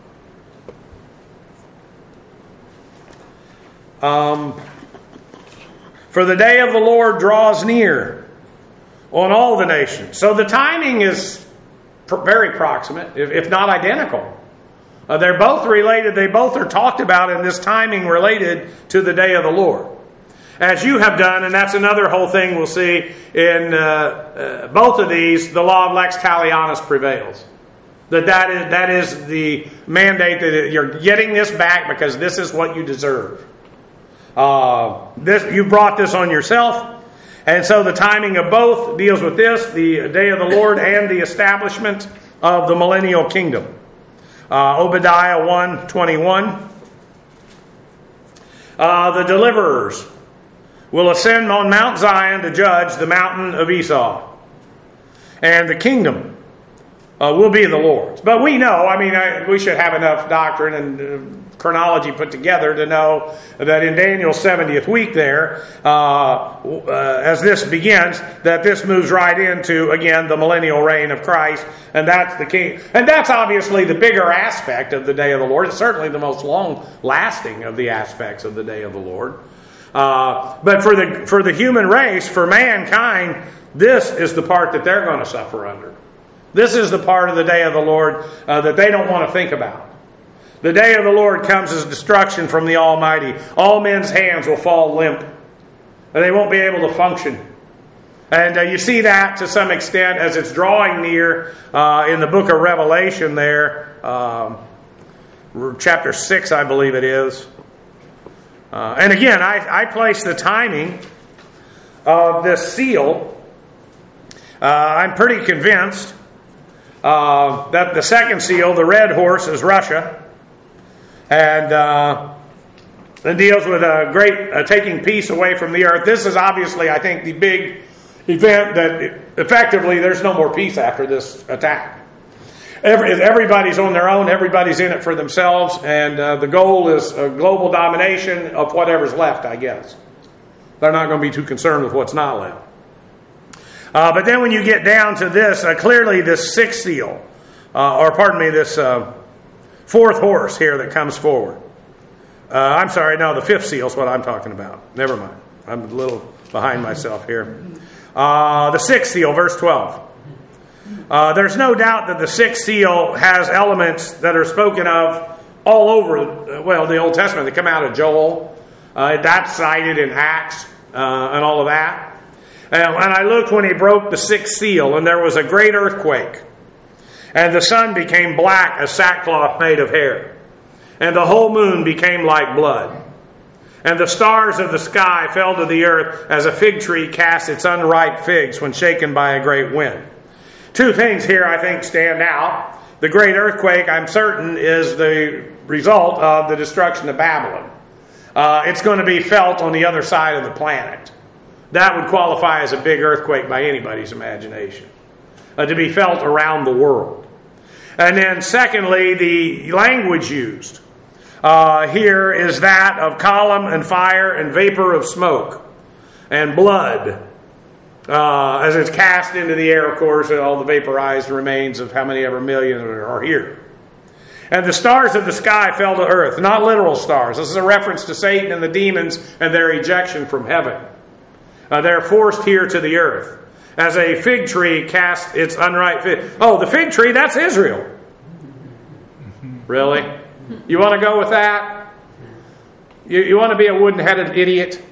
For the day of the Lord draws near on all the nations. So the timing is very proximate, if not identical. They're both related. They both are talked about in this timing related to the day of the Lord. As you have done, and that's another whole thing we'll see in both of these, the law of lex talionis prevails. That is the mandate that you're getting this back because this is what you deserve. You brought this on yourself, and so the timing of both deals with this, the day of the Lord and the establishment of the millennial kingdom. Obadiah 1:21. The deliverers will ascend on Mount Zion to judge the mountain of Esau, and the kingdom will be the Lord's. But we know, we should have enough doctrine and chronology put together to know that in Daniel's 70th week there, as this begins, that this moves right into, again, the millennial reign of Christ, and that's the king. And that's obviously the bigger aspect of the day of the Lord. It's certainly the most long-lasting of the aspects of the day of the Lord. But for the human race, for mankind, this is the part that they're going to suffer under. This is the part of the day of the Lord that they don't want to think about. The day of the Lord comes as destruction from the Almighty. All men's hands will fall limp, and they won't be able to function. And you see that to some extent as it's drawing near in the book of Revelation there, chapter 6, I believe it is. And again, I place the timing of this seal. I'm pretty convinced that the second seal, the red horse, is Russia. And and deals with a great taking peace away from the earth. This is obviously, I think, the big event that effectively there's no more peace after this attack. Everybody's on their own. Everybody's in it for themselves. And the goal is global domination of whatever's left, I guess. They're not going to be too concerned with what's not left. But then when you get down to this, clearly this sixth seal, this fourth horse here that comes forward. The fifth seal is what I'm talking about. Never mind. I'm a little behind myself here. The sixth seal, verse 12. There's no doubt that the sixth seal has elements that are spoken of all over, the Old Testament. They come out of Joel. That's cited in Acts and all of that. And I looked when he broke the sixth seal, and there was a great earthquake. And the sun became black as sackcloth made of hair. And the whole moon became like blood. And the stars of the sky fell to the earth as a fig tree casts its unripe figs when shaken by a great wind. Two things here I think stand out. The great earthquake, I'm certain, is the result of the destruction of Babylon. It's going to be felt on the other side of the planet. That would qualify as a big earthquake by anybody's imagination. To be felt around the world. And then secondly, the language used here is that of column and fire and vapor of smoke and blood. As it's cast into the air, of course, all the vaporized remains of how many ever million are here. And the stars of the sky fell to earth, not literal stars. This is a reference to Satan and the demons and their ejection from heaven. They're forced here to the earth. As a fig tree casts its unripe fig. Oh, the fig tree, that's Israel. Really? You want to go with that? You want to be a wooden-headed idiot?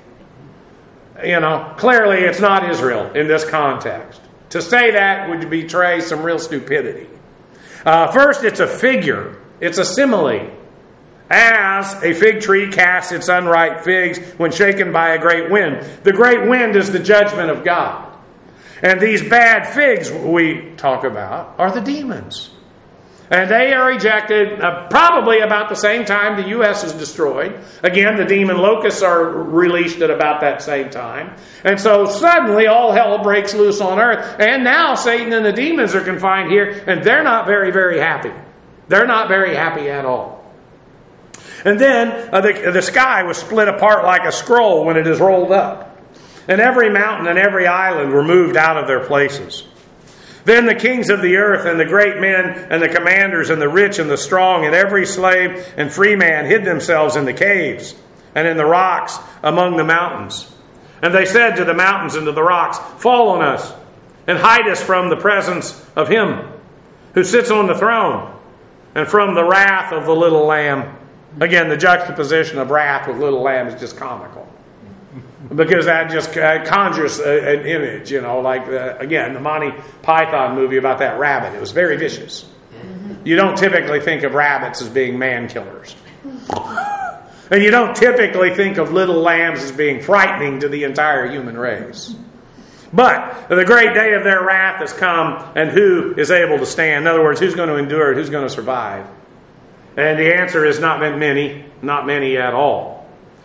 Clearly it's not Israel in this context. To say that would betray some real stupidity. First, it's a figure. It's a simile. As a fig tree casts its unripe figs when shaken by a great wind. The great wind is the judgment of God. And these bad figs we talk about are the demons. And they are ejected probably about the same time the U.S. is destroyed. Again, the demon locusts are released at about that same time. And so suddenly all hell breaks loose on earth. And now Satan and the demons are confined here. And they're not very, very happy. They're not very happy at all. And then the sky was split apart like a scroll when it is rolled up. And every mountain and every island were moved out of their places. Then the kings of the earth and the great men and the commanders and the rich and the strong and every slave and free man hid themselves in the caves and in the rocks among the mountains. And they said to the mountains and to the rocks, "Fall on us and hide us from the presence of him who sits on the throne and from the wrath of the little lamb." Again, the juxtaposition of wrath with little lamb is just comical. Because that just conjures an image, again, the Monty Python movie about that rabbit. It was very vicious. You don't typically think of rabbits as being man killers. And you don't typically think of little lambs as being frightening to the entire human race. But the great day of their wrath has come, and who is able to stand? In other words, who's going to endure it? Who's going to survive? And the answer is not many at all.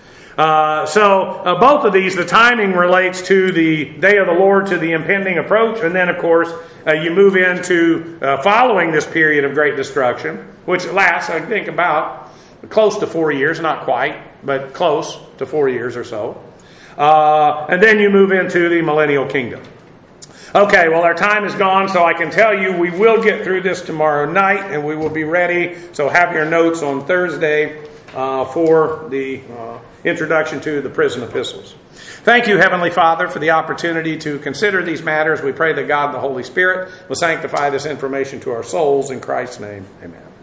So both of these, the timing relates to the day of the Lord, to the impending approach. And then, of course, you move into following this period of great destruction, which lasts, I think, about close to 4 years. Not quite, but close to 4 years or so. And then you move into the millennial kingdom. Okay, well, our time is gone, so I can tell you we will get through this tomorrow night, and we will be ready. So have your notes on Thursday for the introduction to the prison epistles. Thank you, Heavenly Father, for the opportunity to consider these matters. We pray that God and the Holy Spirit will sanctify this information to our souls. In Christ's name, amen.